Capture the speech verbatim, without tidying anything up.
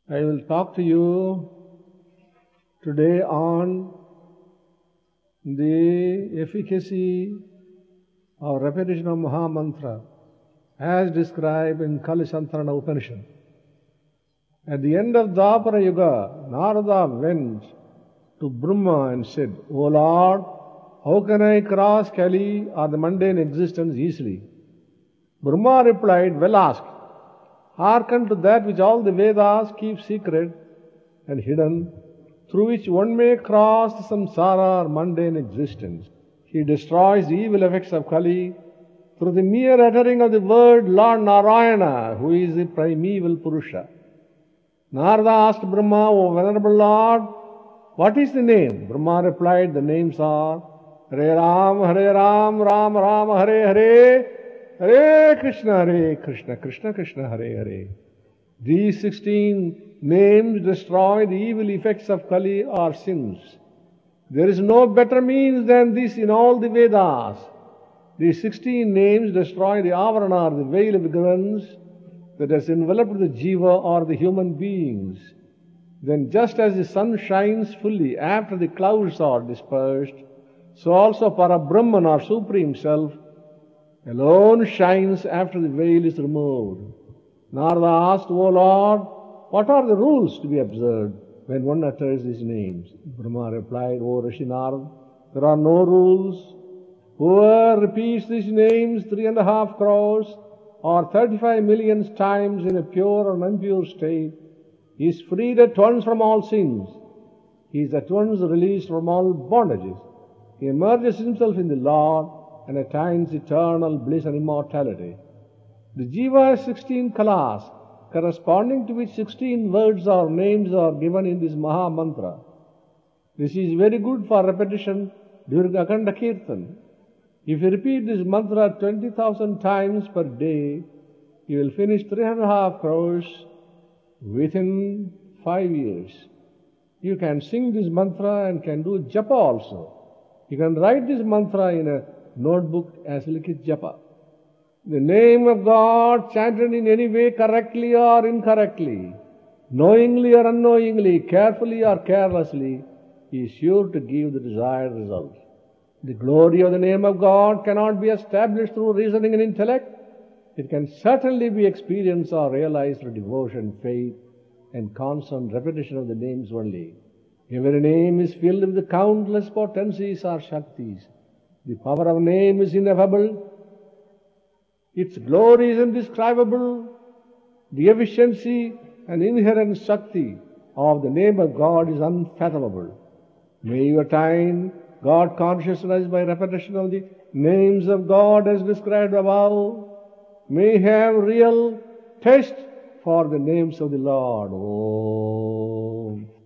I will talk to you today on the efficacy of repetition of Maha Mantra as described in Kalisantarana Upanishad. At the end of Dwapara Yuga, Narada went to Brahma and said, "O Lord, how can I cross Kali or the mundane existence easily?" Brahma replied, "Well asked. Hearken to that which all the Vedas keep secret and hidden, through which one may cross the samsara or mundane existence. He destroys the evil effects of Kali through the mere uttering of the word Lord Narayana, who is the primeval Purusha." Narada asked Brahma, "O Venerable Lord, what is the name?" Brahma replied, "The names are Hare Ram, Hare Ram, Ram Ram, Hare Hare, Hare Krishna, Hare Krishna, Krishna Krishna, Hare Hare." These sixteen names destroy the evil effects of Kali or sins. There is no better means than this in all the Vedas. These sixteen names destroy the avarana or the veil of ignorance that has enveloped the jiva or the human beings. Then just as the sun shines fully after the clouds are dispersed, so also Parabrahman or Supreme Self alone shines after the veil is removed. Narada asked, "O Lord, what are the rules to be observed when one utters these names?" Brahma replied, "O Rishi Narada, there are no rules. Whoever repeats these names three and a half crores or thirty-five millions times in a pure or impure state is freed at once from all sins. He is at once released from all bondages. He immerses himself in the Lord and attains eternal bliss and immortality." The jiva has sixteen kalas, corresponding to which sixteen words or names are given in this Maha Mantra. This is very good for repetition during Akhanda Kirtan. If you repeat this mantra twenty thousand times per day, you will finish three and a half crores within five years. You can sing this mantra and can do japa also. You can write this mantra in a notebook as Likit Japa. The name of God chanted in any way, correctly or incorrectly, knowingly or unknowingly, carefully or carelessly, is sure to give the desired result. The glory of the name of God cannot be established through reasoning and intellect. It can certainly be experienced or realized through devotion, faith, and constant repetition of the names only. Every name is filled with the countless potencies or shaktis. The power of a name is ineffable. Its glory is indescribable. The efficiency and inherent shakti of the name of God is unfathomable. May you attain God consciousness by repetition of the names of God as described above. May have real taste for the names of the Lord. Om.